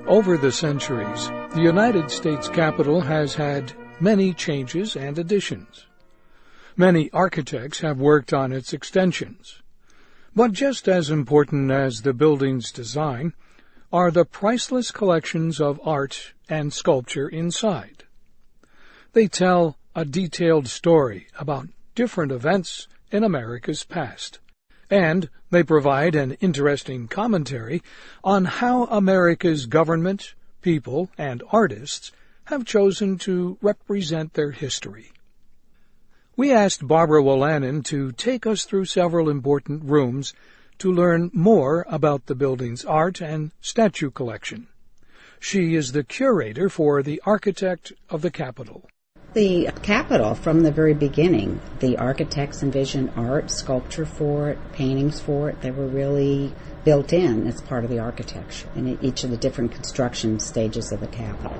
Over the centuries, the United States Capitol has had many changes and additions. Many architects have worked on its extensions. But just as important as the building's design are the priceless collections of art and sculpture inside. They tell a detailed story about different events in America's past, and they provide an interesting commentary on how America's government, people, and artists have chosen to represent their history. We asked Barbara Wolanin to take us through several important rooms to learn more about the building's art and statue collection. She is the curator for the Architect of the Capitol. The Capitol, from the very beginning, the architects envisioned art, sculpture for it, paintings for it. They were really built in as part of the architecture in each of the different construction stages of the Capitol.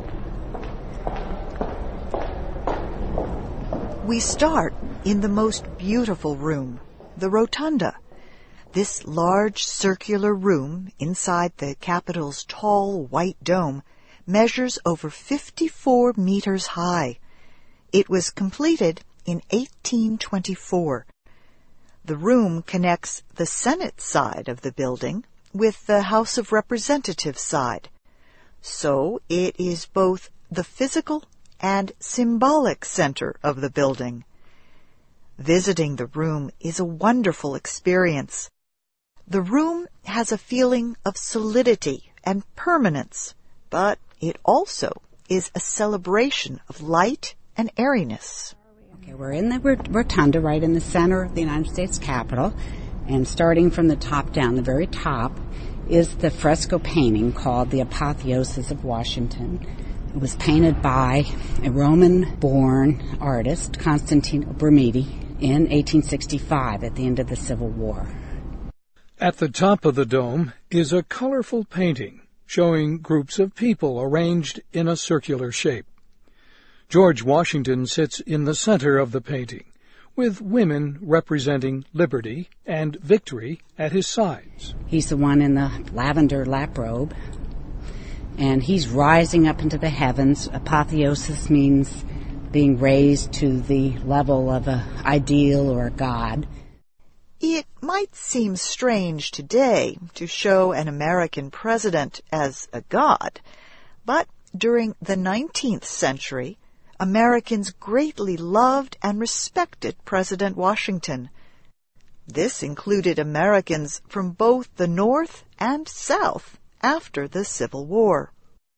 We start in the most beautiful room, the Rotunda. This large circular room inside the Capitol's tall white dome measures over 54 meters high. It was completed in 1824. The room connects the Senate side of the building with the House of Representatives side. So it is both the physical and symbolic center of the building. Visiting the room is a wonderful experience. The room has a feeling of solidity and permanence, but it also is a celebration of light and airiness. Okay, we're in the Rotunda, right in the center of the United States Capitol, and starting from the top down, the very top, is the fresco painting called The Apotheosis of Washington. It was painted by a Roman-born artist, Constantino Brumidi, in 1865 at the end of the Civil War. At the top of the dome is a colorful painting showing groups of people arranged in a circular shape. George Washington sits in the center of the painting, with women representing liberty and victory at his sides. He's the one in the lavender lap robe, and he's rising up into the heavens. Apotheosis means being raised to the level of an ideal or a god. It might seem strange today to show an American president as a god, but during the 19th century, Americans greatly loved and respected President Washington. This included Americans from both the North and South after the Civil War.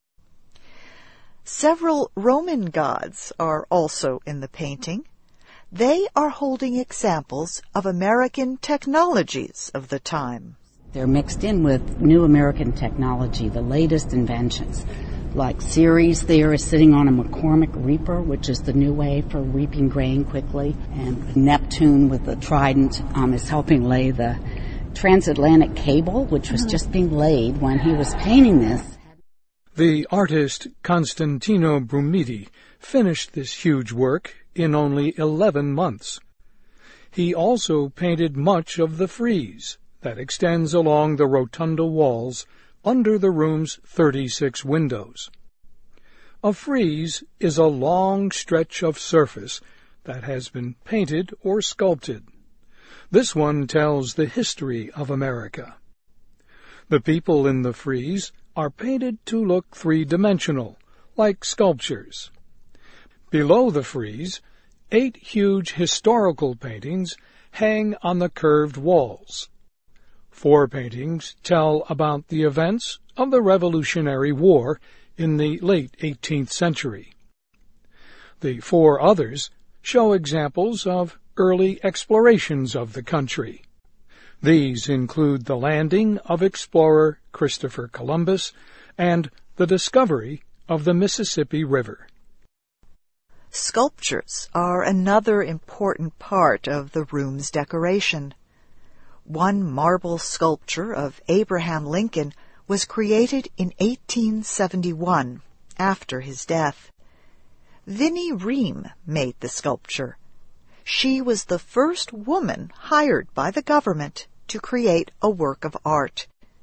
Several Roman gods are also in the painting. They are holding examples of American technologies of the time. They're mixed in with new American technology, the latest inventions. Like Ceres there is sitting on a McCormick reaper, which is the new way for reaping grain quickly. And Neptune with the trident is helping lay the transatlantic cable, which was just being laid when he was painting this. The artist Constantino Brumidi finished this huge work in only 11 months. He also painted much of the frieze that extends along the rotunda walls under the room's 36 windows. A frieze is a long stretch of surface that has been painted or sculpted. This one tells the history of America. The people in the frieze are painted to look three-dimensional, like sculptures. Below the frieze, 8 huge historical paintings hang on the curved walls. 4 paintings tell about the events of the Revolutionary War in the late 18th century. The 4 others show examples of early explorations of the country. These include the landing of explorer Christopher Columbus and the discovery of the Mississippi River. Sculptures are another important part of the room's decoration. One marble sculpture of Abraham Lincoln was created in 1871, after his death. Vinnie Ream made the sculpture. She was the first woman hired by the government to create a work of art.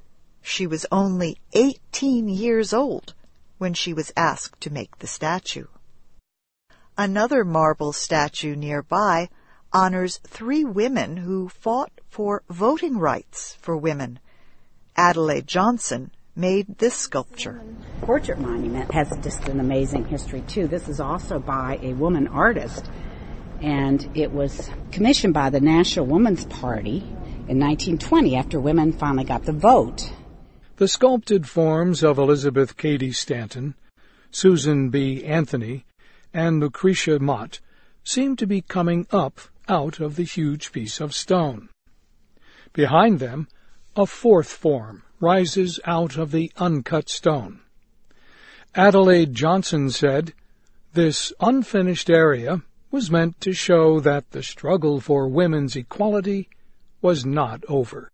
She was only 18 years old when she was asked to make the statue. Another marble statue nearby honors 3 women who fought for voting rights for women. Adelaide Johnson made this sculpture. The portrait monument has just an amazing history, too. This is also by a woman artist, and it was commissioned by the National Woman's Party in 1920 after women finally got the vote. The sculpted forms of Elizabeth Cady Stanton, Susan B. Anthony, and Lucretia Mott seem to be coming up out of the huge piece of stone. Behind them, a 4th form rises out of the uncut stone. Adelaide Johnson said, "This unfinished area was meant to show that the struggle for women's equality was not over."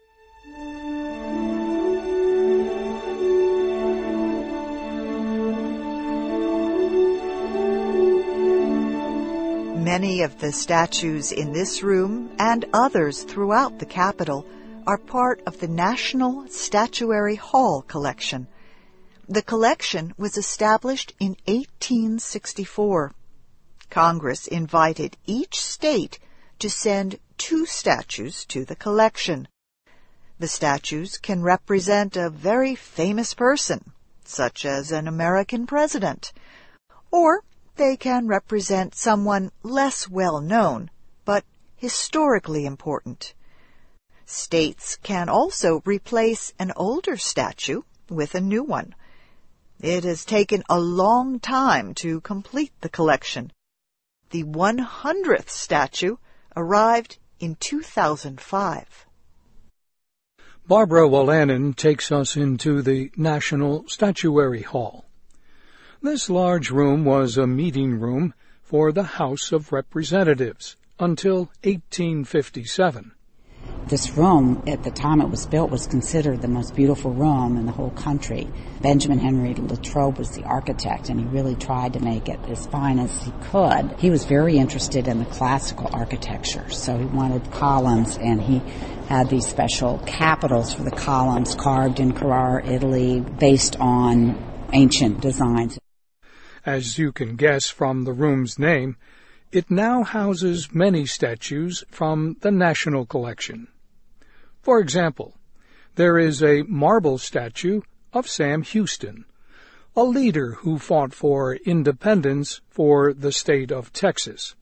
Many of the statues in this room and others throughout the Capitol are part of the National Statuary Hall collection. The collection was established in 1864. Congress invited each state to send 2 statues to the collection. The statues can represent a very famous person, such as an American president, or they can represent someone less well known, but historically important. States can also replace an older statue with a new one. It has taken a long time to complete the collection. The 100th statue arrived in 2005. Barbara Wolanin takes us into the National Statuary Hall. This large room was a meeting room for the House of Representatives until 1857. This room, at the time it was built, was considered the most beautiful room in the whole country. Benjamin Henry Latrobe was the architect, and he really tried to make it as fine as he could. He was very interested in the classical architecture, so he wanted columns, and he had these special capitals for the columns carved in Carrara, Italy, based on ancient designs. As you can guess from the room's name, it now houses many statues from the National Collection. For example, there is a marble statue of Sam Houston, a leader who fought for independence for the state of Texas.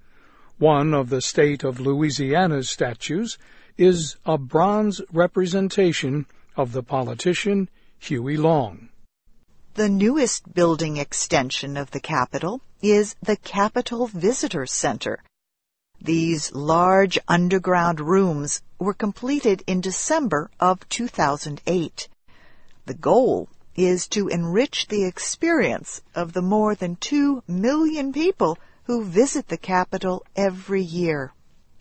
One of the state of Louisiana's statues is a bronze representation of the politician Huey Long. The newest building extension of the Capitol is the Capitol Visitor Center. These large underground rooms were completed in December of 2008. The goal is to enrich the experience of the more than 2 million people who visit the Capitol every year.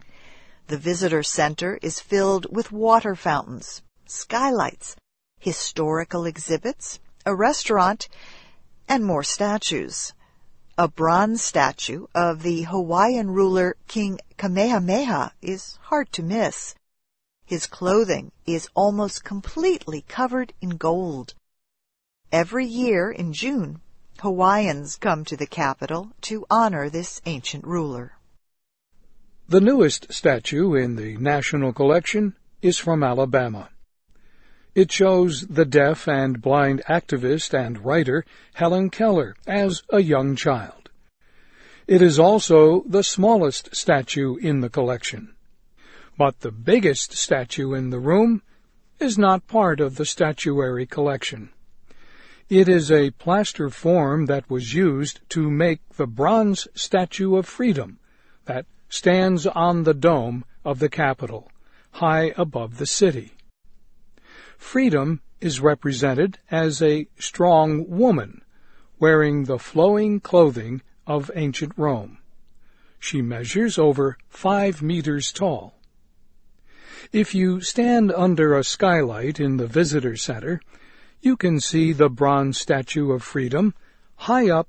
The Visitor Center is filled with water fountains, skylights, historical exhibits, a restaurant, and more statues. A bronze statue of the Hawaiian ruler King Kamehameha is hard to miss. His clothing is almost completely covered in gold. Every year in June, Hawaiians come to the Capitol to honor this ancient ruler. The newest statue in the National Collection is from Alabama. It shows the deaf and blind activist and writer Helen Keller as a young child. It is also the smallest statue in the collection. But the biggest statue in the room is not part of the statuary collection. It is a plaster form that was used to make the bronze Statue of Freedom that stands on the dome of the Capitol, high above the city. Freedom is represented as a strong woman wearing the flowing clothing of ancient Rome. She measures over 5 meters tall. If you stand under a skylight in the visitor center, you can see the bronze Statue of Freedom high up